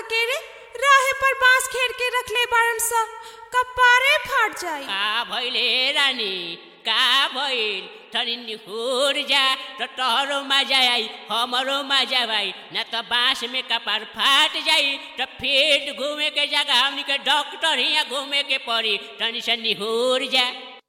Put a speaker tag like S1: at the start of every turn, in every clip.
S1: के रे राहे पर बांस घेर के रखले बारन सा कपारे फाट जाई।
S2: का भइले रानी का भइल तनी निहुर जा तो तोहरो मजा आई हमरो मजा आई न तो बांस में कपार फाट जाई तो फिर घूमे के जगह हमनी के डॉक्टर हिया घूमे के पड़ी तनी से निहुर जा।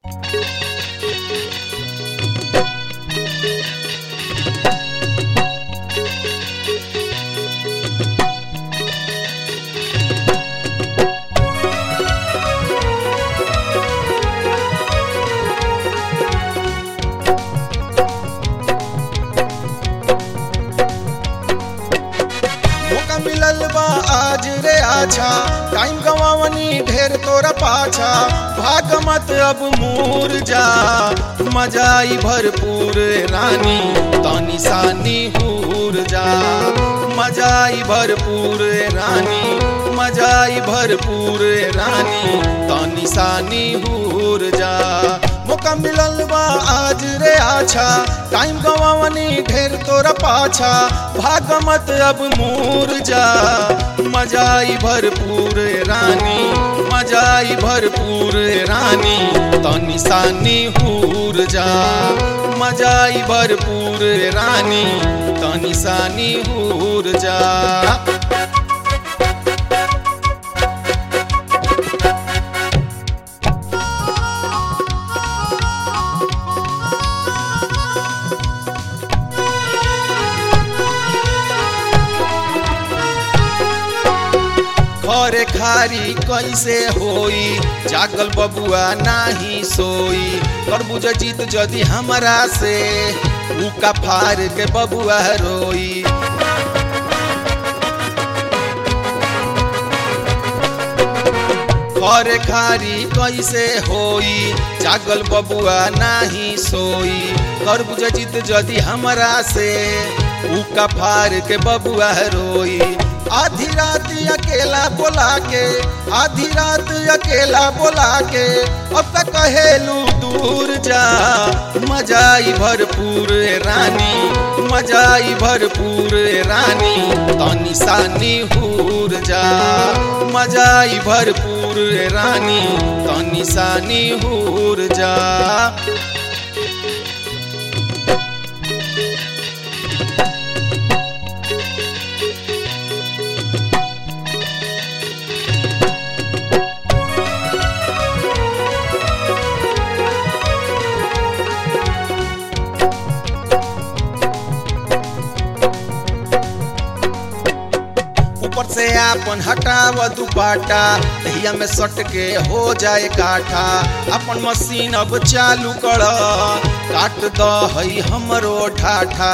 S3: मिलल बा आज रे आछा टाइम गवावनी ढेर तोरा पाछा भाग मत अब मूर जा मजा आई भरपूर रानी तानी सानी हूर जा मजा आई भरपूर रानी मजा आई भरपूर रानी तानी सानी हूर जा। मौका मिलल बा आज रे आछा टाइम गवावनी ढेर तोरा पाछा भाग मत अब मूर जा मजा आई भरपूर रानी मजा आई भरपूर रानी तनी सानी हूर जा मजा आई भरपूर रानी तनी सानी हूर जा। खरे खारी कैसे होई जागल बबुआ नाही सोई तरबूज जीत जदि हमरा से उका फार के बबुआ रोई। खरे खारी कैसे होई जागल बबुआ नाही सोई तरबूज जीत जदि हमरा से उका फार के बबुआ रोई। आधी रात अकेला बोला के आधी रात अकेला बोला के अब तक कहेलू दूर जा मजा आई भरपूर रानी मजा आई भरपूर रानी तनी सानी हूर जा मजा आई भरपूर रानी तनी सानी हूर जा। ऊपर से आपन हटाव दुपाटा दहिया में सट के हो जाए काठा अपन मशीन अब चालू कर काट द हई हमरो ठाठा।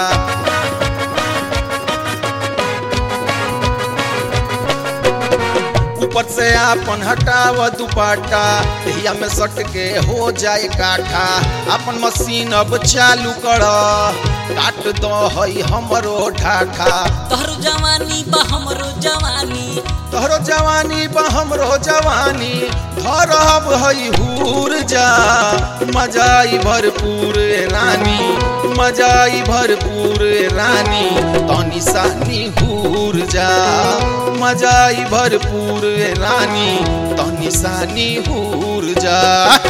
S3: ऊपर से आपन हटाव दुपाटा दहिया में सट के हो जाए काठा अपन मशीन अब चालू कर काट दो हई हमरो ठाठा।
S4: तोहरो जवानी बा हमरो जवानी
S3: तोहरो जवानी बा हमरो जवानी धरब हई हूर जा मजा आई भरपूर रानी मजा आई भरपूर रानी तनी सानी हूर जा मजा आई भरपूर रानी तनी सानी हूर जा।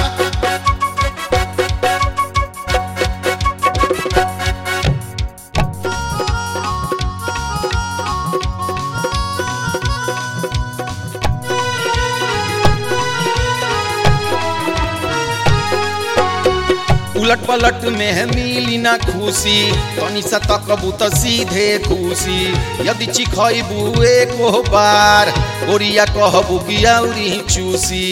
S3: उलट पलट में मिली ना खुशी तनी सा तकबू तो सीधे खुशी यदि चिखबू एको बार ओरिया कहबू कि औरी चूसी।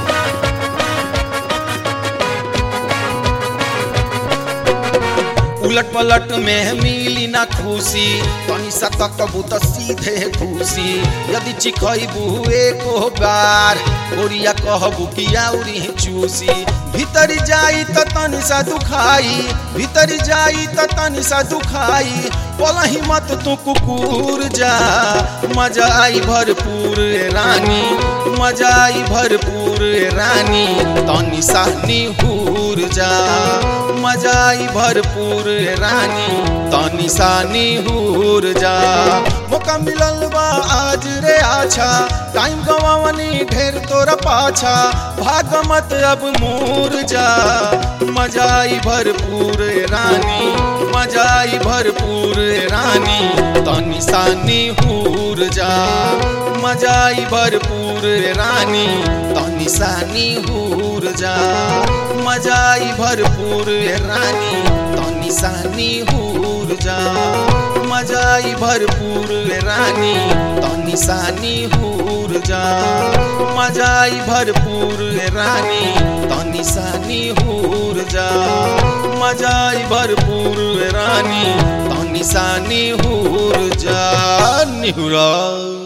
S3: उलट पलट में मिली ना खुशी तनी सा तकबू तो सीधे खुशी यदि चिखबू एको बार ओरिया कहबू कि औरी चूसी। भीतर जाई तो तनी सा दुखाई भीतर जाई तो तनी सा दुखाई बोलही मत तू कुकुर जा मजा आई भरपूर रानी मजा आई भरपूर रानी तनी सानी हूर जा मजा आई भरपूर रानी तनी सानी हूर जा। मौका मिलल बा आज रे आज आछा टाइम गवावनी ढेर तोरा पाछा भाग मत अब मूर जा मजाई भरपूर रानी मजाई भरपूर रानी तनी सानी हूर जा मजाई भरपूर रानी तनी सानी हूर जा मजाई भरपूर रानी तनी सानी हूर जा मजाई भरपूर रानी तनी सानी हूर जा मजाई भरपूर रानी तनी सानी हूर जा मजाई भरपूर रानी तनी सानी हूर जा निहुरा।